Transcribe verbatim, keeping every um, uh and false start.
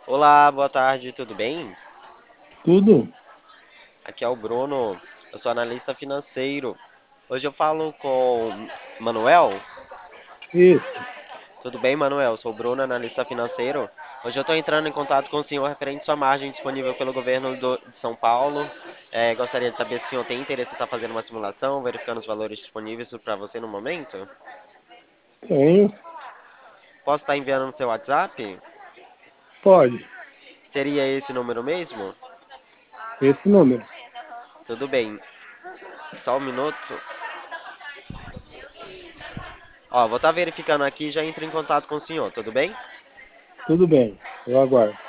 Olá, boa tarde, tudo bem? Tudo? Aqui é o Bruno, eu sou analista financeiro. Hoje eu falo com Manuel. Isso. Tudo bem, Manuel? Eu sou o Bruno, analista financeiro. Hoje eu estou entrando em contato com o senhor referente à sua margem disponível pelo governo do- de São Paulo. É, gostaria de saber se o senhor tem interesse em estar fazendo uma simulação, verificando os valores disponíveis para você no momento. Tenho. Posso estar enviando no seu WhatsApp? Pode. Seria esse número mesmo? Esse número. Tudo bem. Só um minuto. Ó, vou estar verificando aqui e já entro em contato com o senhor, tudo bem? Tudo bem. Eu aguardo.